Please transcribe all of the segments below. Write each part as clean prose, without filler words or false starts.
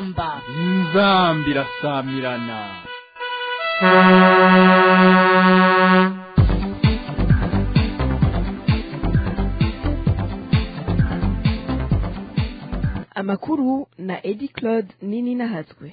inzamba irasamirana. Amakuru na Edi Claude Nini Nahatswe.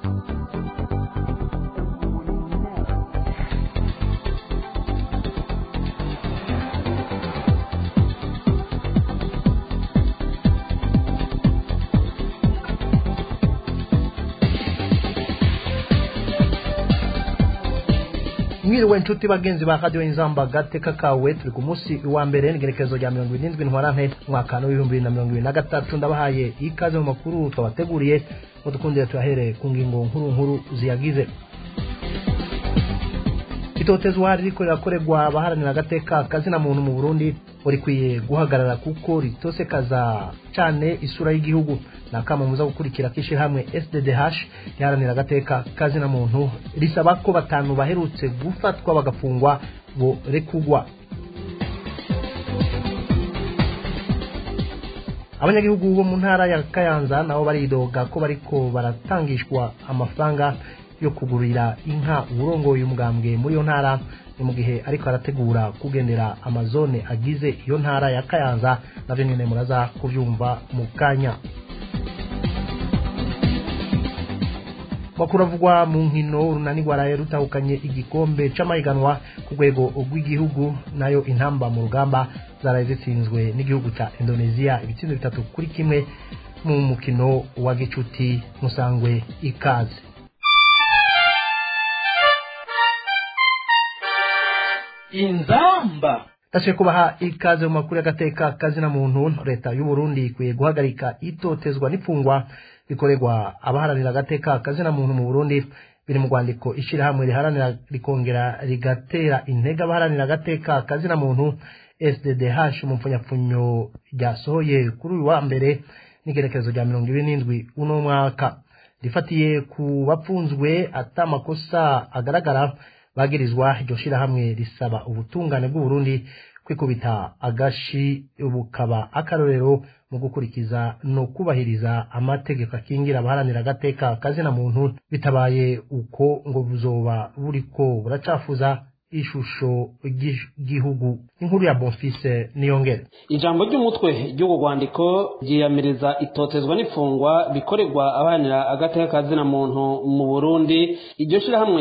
Mwiriwe nshuti bagenzi ba Radio Inzamba gateka kawe, turi ku munsi wa mbere n'igerekezo rya 27 ntwarante mwaka wa 2023. Ndabahaye ikaze mu makuru twabateguriye, mudukundire tuyahere ku ngingo nkuru ziyagize. Itotezwa riko rirakorerwa abaharanira agateka kazina muntu mu Burundi urikwiye guhagarara kuko ritosekaza cyane isura y'igihugu. Nakama muza gukurikira kishi hamwe SDDH yaharanira agateka kazina muntu risaba ko batanu baherutse gufatwa bagafungwa bo rekugwa. Abanyagihugu bo mu ntara ya Kayanza nabo baridoga ko bariko baratangishwa amafaranga yo kugurira inka urongoye umugambwe muri yo ntara, ni mu gihe ariko arategura kugendera amazone agize iyo ntara ya Kayanza. Navyo nyene muraza kuvyumva mu kanya. Bakuravugwa mu nkino runani gwaraye rutahukanye igikombe c'amahiganwa ku rwego rw'igihugu, nayo intamba mu rugamba zaraye zitsinzwe n'igihugu ca Indonesia ibitsindo 3-1 mu mukino wa gicuti. Musangwe ikaze. Inzamba Tashe kubaha ikaze mu makuru y'agateka kazina muntu. Leta y'u Burundi ikwiye guhagarika itotezwa n'ifungwa bikorerwa abaharanira agateka kazina muntu mu Burundi. Biri mu rwandiko ishira hamwe riharanira rikongera rigatera intege abaharanira agateka kazina muntu SDDH mu mpfunyapfunyo ryasohoye kuri uyu wa mbere n'igerekezo rya 27 uno mwaka. Rifatiye ku bapfunzwe atamakosa agaragara bagirizwa, iryo shira hamwe risaba ubutungane bw'u Burundi kwikubita agashi bukaba akarorero mu gukurikiza no kubahiriza amategeko akingira abaharanira agateka kazina muntu. Bitabaye uko ngo buzoba buriko buracafuza ishusho y'igihugu. Inkuru ya Bonfise Niyongere. Ijambo ry'umutwe ry'ugo rwandiko ryiyamiriza itotezwa n'ifungwa bikorerwa abaharanira agateka kazina muntu mu Burundi. Iryo shira hamwe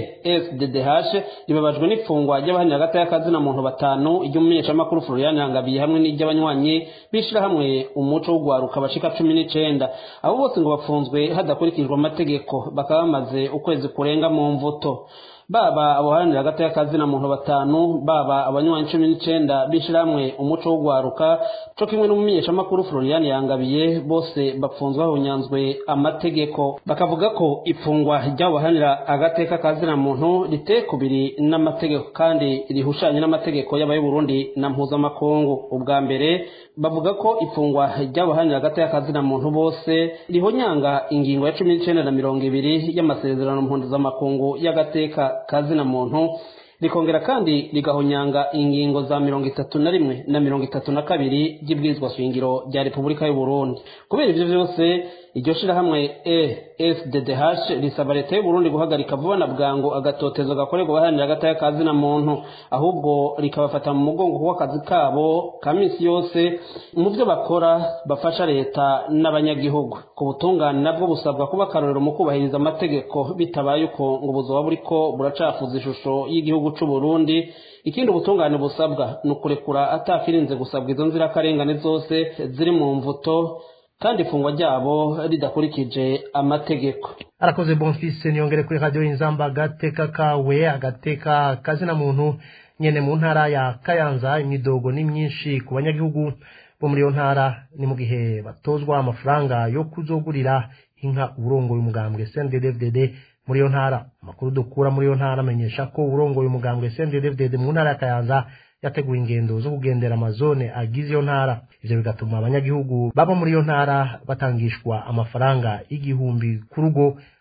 SDDH ribabajwe n'ifungwa ry'abaharanira agateka kazina muntu batanu, iry'umumenyeshamakuru Florian Yangabiye hamwe n'iry'abanywanyi bishira hamwe umuco wo gwaruka bashika 19. Abo bose ngo bafunzwe hadakurikijwe amategeko, bakaba bamaze ukwezi kurenga mu mvuto. Baba abaharanira agateka kazina muntu batanu, baba abanywanyi 19 bishiramwe umuco wo gwaruka cyo kimwe n'umumenyeshamakuru Florian Yangabiye, bose bapfunzwe bahunyanzwe amategeko. Bakavuga ko ifungwa ry'abaharanira agateka kazina muntu ritekubiri n'amategeko kandi rihushanye n'amategeko y'abaye Burundi na mpuzamakungu. Ubwa mbere bavuga ko ifungwa ry'abaharanira agateka kazina muntu bose rihonyanga ingingo ya 19 na 20 y'amasezerano mpuzamakungu y'agateka kazina muntu, rikongera kandi rigahonyanga ingingo za 31 na 32 y'ibwirizwa shingiro rya Repubulika y'u Burundi. Kubera ivyo vyose iryo shira hamwe SDDH risaba leta y'u Burundi guhagarika vuba na bwango agatotezo gakorerwa abaharanira agateka kazina muntu, ahubwo rikabafata mu mugongo kuko akazi kabo kamisi yose mu byo bakora bafasha leta n'abanyagihugu. Ku butungane nabwo busabwa kuba karorero mu kubahiriza amategeko, bitabaye uko ngo buzoba buriko buracafuza ishusho y'igihugu c'u Burundi. Ikindi ubutungane busabwa nukurekura atakirinze gusabwa izo nzira karengane zose ziri mu mvuto kandi ifungwa ryabo ridakurikije amategeko. Arakoze Bonfise Niyongere kuri Radio Inzamba gateka kawe. Agateka kazina muntu nyene mu ntara ya Kayanza, imidogo ni myinshi ku banyagihugu bo muri yo ntara, ni mu gihe batozwa amafaranga yo kuzogurira inka urongoye umugambwe CNDD-FDD muri yo ntara. Amakuru dukura muri yo ntara amenyesha ko urongoye umugambwe CNDD-FDD mu ntara ya Kayanza yateguye ingendo zo kugendera amazone agize yo ntara. Ivyo bigatuma abanyagihugu baba muri yo ntara batangishwa amafaranga igihumbi ku rugo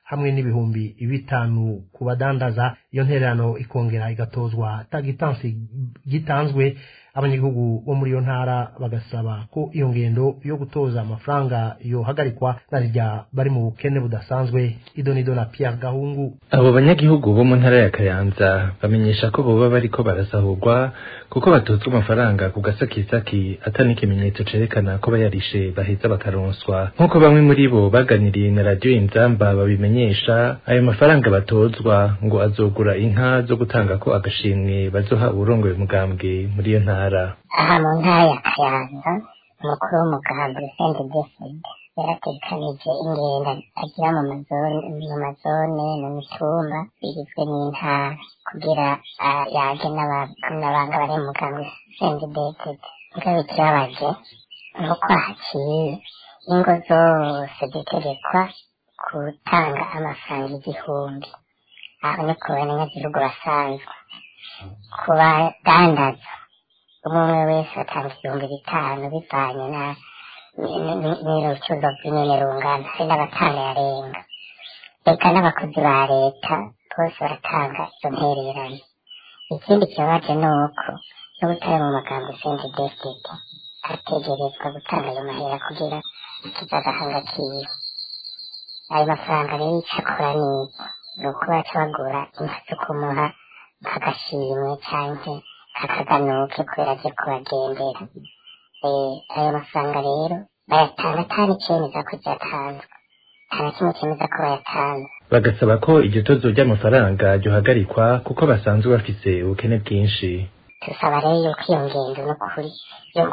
hamwe n'ibihumbi 5 ku badandaza. Iyo ntererano ikongera igatozwa tagitansi gitanzwe abanyagihugu bo muri iyo ntara bagasaba ko iyo ngendo yo gutoza amafaranga yohagarikwa narirya bari mu bukene budasanzwe. Idonido na Pierre Gahungu. Abo banyagihugu bo mu ntara ya Kayanza bamenyesha ko boba bariko barasahurwa kuko batozwa amafaranga ku gasakisaki atani ikimenyetso cerekana ko bayarishe baheza bakaronswa. Nkuko bamwe muri bo baganiriye na radio Inzamba babimenyesha, ayo mafaranga batozwa ngo azogura inka zo gutanga ko agashimwe bazoha uburongoye mugambwe muri iyo ntara. Aha mu ntara ya Kayanza umukuru w'umugambwe CNDD-FDD yaratekanije ingendo agira mu mazone mu mitumba bigizwe n'intara kugira yage n'abanga bari mu mugambwe CNDD-FDD. Mugabo ikibabaje nuko haciye ingo zose ziterekwa gutanga amafaranga 1,000. Aho ni ku banyagihugu basanzwe, ku badandaza umwe wese atanga 5,000 bivanye n'urucuruzo rw'inyene rungana, hari n'abatanga yarenga. Eka n'abakozi ba leta bose baratanga izo ntererano. Ikindi kibabaje ni uko n'ubutari mu magambo CNDD-FDD ategerezwa gutanga ayo mahera kugira ikizagahanga kiwe. Ayo mafaranga rero icyo akora ni uko baca bagura inka zo kumuha nk'agashimwe canke akaganuke kubera aje kubagendera. Ayo mafaranga rero bayatanga atari icemeza ko ryatanzwe, nta na kimwe cemeza ko bayatanze. Bagasaba ko iryo tozo ry'amafaranga ryohagarikwa kuko basanzwe bafise ubukene bwinshi. Tusaba rero yuko iyo ngendo n'ukuri yo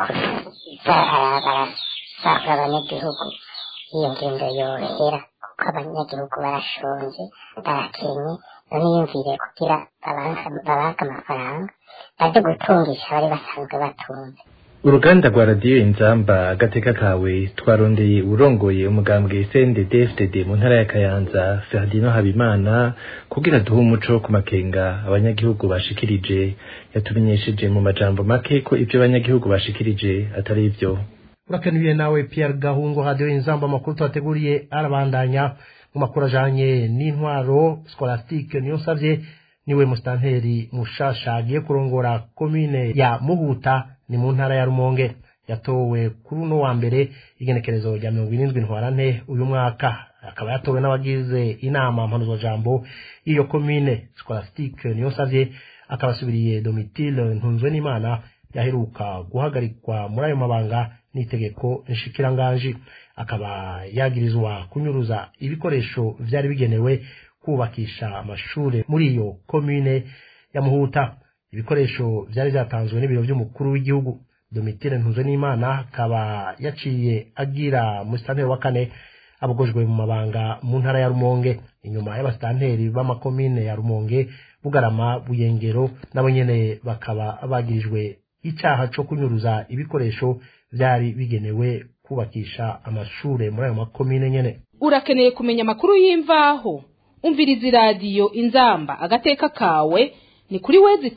barasahura abanyagihugu, iyo ngendo yohera kuko abanyagihugu barashonje barakenye. None yumvire kugira babanke amafaranga baje gutungisha bari basanzwe batunze. Uruganda rwa radio Inzamba agateka kawe twarondeye urongoye umugambwe CNDD-FDD mu ntara ya Kayanza Ferdinand Habimana kugira duhe umuco ku makenga abanyagihugu bashikirije. Yatumenyesheje mu majambo make ko ivyo abanyagihugu bashikirije atari ivyo. Urakenuye nawe Pierre Gahungu. Radio Inzamba amakuru twateguriye arabandanya. Mu makuru ajanye n'intwaro, Scholastique Niyonsavye niwe mustanteri mushasha agiye kurongora komine ya Muhuta ni mu ntara ya Rumonge. Yatowe kuri uno wa mbere igenekerezo rya 27 ntwarante uyu mwaka. Akaba yatowe n'abagize inama mpanuzwa jambo iyo komine. Scholastique Niyonsavye akaba asubiriye Domitille Ntunzwenimana yaheruka guhagarikwa muri ayo mabanga n'itegeko nshikiranganji. Akaba yagirizwa kunyuruza ibikoresho vyari bigenewe kubakisha amashure muri iyo komine ya Muhuta. Ibikoresho vyari vyatanzwe n'ibiro by'umukuru w'igihugu. Domitille Ntunzwenimana akaba yaciye agira mustanteri wa kane abogojwe mu mabanga mu ntara ya Rumonge, inyuma y'abastanteri b'amakomine ya Rumonge, Bugarama, Buyengero nabo nyene bakaba bagirijwe icaha co kunyuruza ibikoresho vyari bigenewe kubakisha amashure muri ayo makomine nyene. Urakeneye kumenya makuru y'imvaho? Umviriza radio Inzamba agateka kawe ni kuri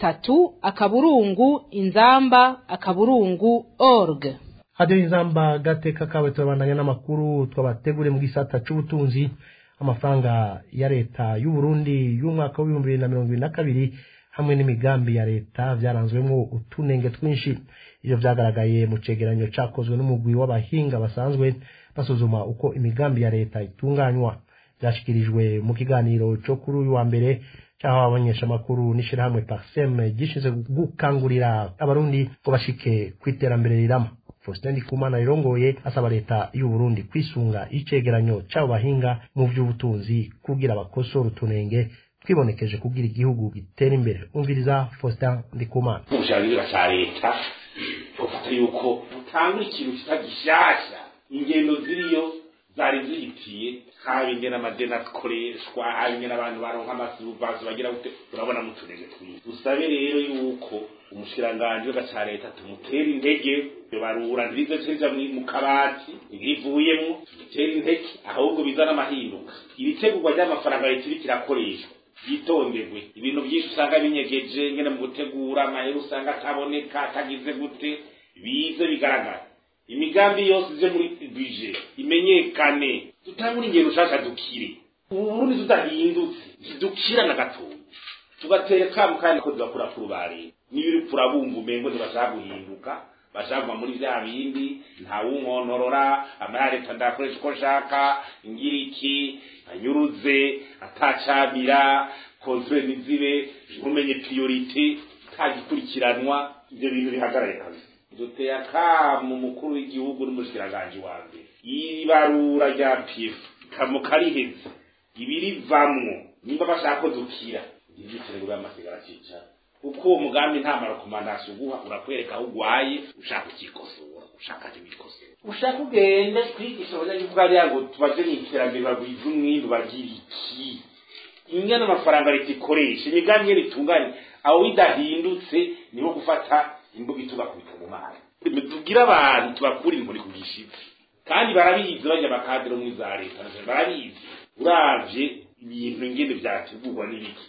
wezi3:inzamba.org. Radio Inzamba agateka kawe turabandanya n'amakuru twabategure mu gisata c'ubutunzi. Amafaranga ya leta y'u Burundi y'umwaka wa 2022 hamwe n'imigambi ya leta vyaranzwemwo utunenge twinshi. Iyo vyagaragaye mu cegeranyo cakozwe n'umugwi w'abahinga basanzwe basuzuma uko imigambi ya leta itunganywa. Vyashikirijwe mu kiganiro cyo kuri uyu wa mbere cyaho abanyesha makuru n'ishirahamwe Parsem gishize gukangurira abarundi ko bashike kwiterambere rirama. Faustin Ndikumana irongoye asaba leta y'u Burundi kwisunga icegeranyo cy'abo bahinga mu vy'ubutunzi kugira bakosora utunenge twibonekeje kugira igihugu gitera imbere. Umviriza Faustin Ndikumana. Umushagira cha leta ufata yuko utanga ikintu kitagishasha, ingendo ziriyo zari zihitiye haba ingena amadena akoreshwa, haba ingena abantu baronka amasuvazi bagira gute, urabona mutunenge twiza. Usabe rero yuko umushiranganje w'agaca leta tumutera intege, barura ndizo cenja mu kabati ibivuyemo tumutera intege, ahubwo bizana amahinduka. Ibitegurwa ry'amafaranga leta kirakoreshwa yitonderwe. Ibintu byinshi usanga binyegeje ngene mu gutegura amahera usanga ataboneka atagize gute, bize bigaragara. Imigambi yose ije muri budget imenyekane, tutangura ingero ushaka dukire. uburundi tudahindutse ntidukira na gatoya tugateka mukandi ko dukura kuri bari niyo uri kurabumva umengo ntibashaka guhinduka bashaka muri vya bindi nta wunkonorora amareta ndakoresha uko nshaka ingiriki anyuruze atacabira kozwe nizibe umenye priority tagikurikiranwa ibyo bintu bihagarare kazi duteye akamu mukuru w'igihugu n'umushikiranganje wa mbere ibarura rya PF kamukariheze ibirivamwo nimba bashaka ko dukira igitego y'amasigara cica uko uwo mugambi nta marokomandasi uguha urakwereka aho ugwaye ushaka ukikosora ushaka ibikosora ushaka ugende kwigisha abanyagihugu bariya ngo tubaje n'iterambere bagwiza umwindu bagira iki ingana amafaranga leta ikoresha imigambi nyene itunganye aho bidahindutse niho gufata imbuga itugakubita mu mazi tugira abantu tubakura inkoni ku gishizi kandi barabizi bajya bakadero mu za leta barabizi uravye ibintu ngende byategurwa n'ibiki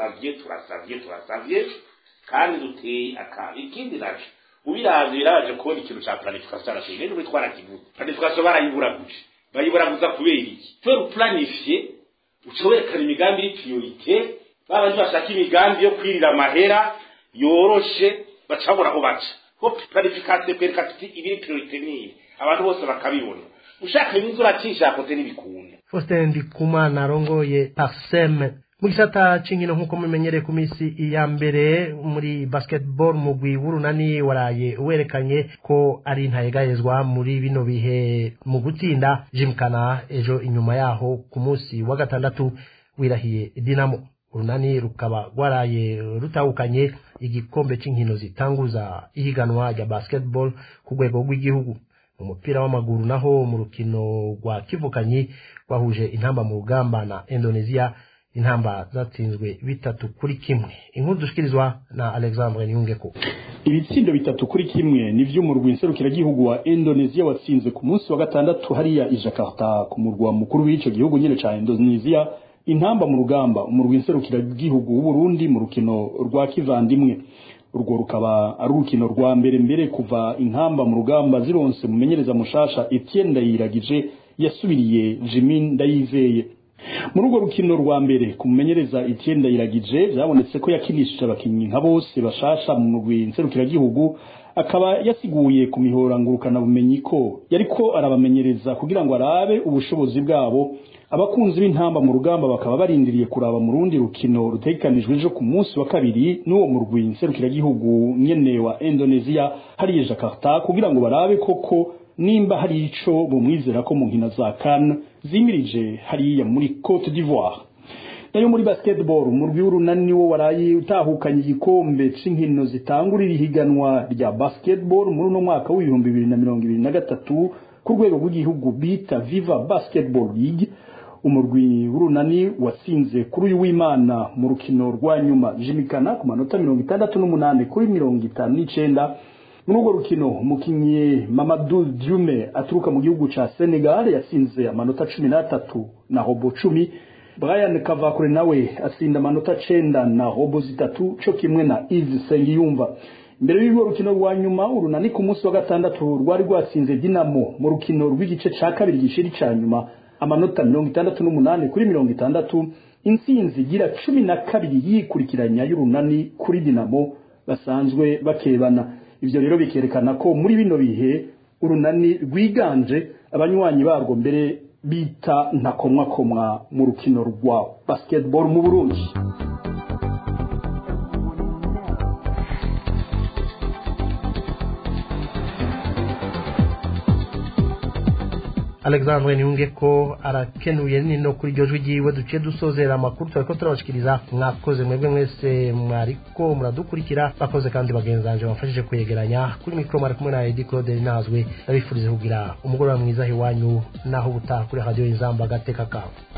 turasavye kandi duteye akabi ikindi naco ubiravye biraje kubona ikintu ca planification arashinga n'ubwo twarakivuze planification barayiburaguje bayiburaguza kubera iki twe planifier ucowerekana imigambi iri priorité babandi bashaka imigambi yo kwirira amahera yoroshe bacabura aho baca ko planification perikati ibiri priorité ni abantu bose bakabibona ushaka ibintu uracisha kote n'ibikunda Faustin Ndikumana arongoye Parsem mu gisata c'inkino nk'uko mumenyereye ku misi ya mbere muri basketball mugwi w'urunani waraye werekanye ko ari ntayegayezwa muri bino bihe mu gutsinda Jimkana ejo inyuma yaho ku munsi wa gatandatu wirahiye Dinamo urunani rukaba gwaraye rutahukanye igikombe c'inkino zitanguza ihiganwa rya basketball ku rwego rw'igihugu. Umupira w'amaguru naho mu rukino rwa kivukanyi wahuje intamba mu rugamba na Indonesia intamba zatsinzwe 3-1. Inkuru dushikirizwa na Alexandre Nyungeko. Ibitsindo 3-1 ni vy'umurwi nserukiragihugu wa Indonesia watsinze ku munsi wa gatandatu hariya i Jakarta ku murwa mukuru w'ico gihugu nyene ca Indonesia intamba mu rugamba umurwi nserukiragihugu w'u Burundi mu rukino rwa kivandimwe. Urwo rukaba ari urukino rwa mbere kuva intamba mu rugamba zironse mumenyereza mushasha Etienne Ndayiragije yasubiriye Jimin Ndayizeye. Muri urwo rukino rwa mbere kumumenyereza Etienne Ndayiragije byabonetse ko yakinishije abakinyi nka bose bashasha mu murwi nserukiragihugu akaba yasiguye ku mihora ngurukana bumenyi ko yariko arabamenyereza kugira ngo arabe ubushobozi bwabo. Abakunzi b'intamba mu rugamba bakaba barindiriye kuraba mu rundi rukino rutekanijwe ejo ku munsi wa kabiri n'uwo murwi nserukiragihugu nyene wa Indonesia hariya Jakarta kugira ngo barabe koko nimba hari ico bumwizera ko mu nkino za CAN zimirije hariya muri Côte d'Ivoire. Nayo muri basketball umurwi w'urunani wo waraye utahukanye igikombe c'inkino zitangurira ihiganwa rya basketball muri no mwaka w'ibihumbi 2023 ku rwego rw'igihugu bita Viva Basketball League. Umurwi w'urunani watsinze kuri uyu w'Imana mu rukino rwa nyuma Jimikana ku manota 68 kuri 59. Muri urwo rukino umukinyi Mamadou Dioumé aturuka mu gihugu ca Senegal yatsinze amanota 13 na robo 10. Brian Kavakure nawe atsinda amanota 9 na robo 3 cyo kimwe na Yves Sengiyumva. Mbere y'urwo rukino rwa nyuma urunani ku munsi wa gatandatu rwari rwatsinze Dinamo mu rukino rw'igice ca kabiri gishiri ca nyuma amanota 68 kuri 60. Intsinzi gira 12 yikurikiranya y'urunani kuri Dinamo basanzwe bakebana. Ivyo rero bikerekana ko muri bino bihe urunani rwiganje abanywanyi barwo mbere bita ntakomwa mu rukino rwa basketball mu Burundi. Alexandre Nyungeko arakenuye nino kuri iryo jwi ryiwe duciye dusozera amakuru twariko turabashikiriza. Mwakoze mwebwe mwese mwariko muradukurikira, bakoze kandi bagenzanje bafashije kwegeranya kuri mikro mari kumwe na Edi Claude Nazwe. Ndabifurize kugira umugoroba mwiza hiwanyu naho butaha kuri radio Inzamba Gateka kawe.